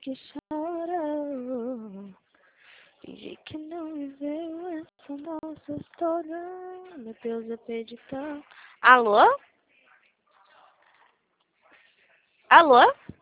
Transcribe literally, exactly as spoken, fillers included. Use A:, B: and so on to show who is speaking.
A: que chora. Fingi que não viveu essa nossa história. Meu Deus, eu perdi tanto. Alô? Alô?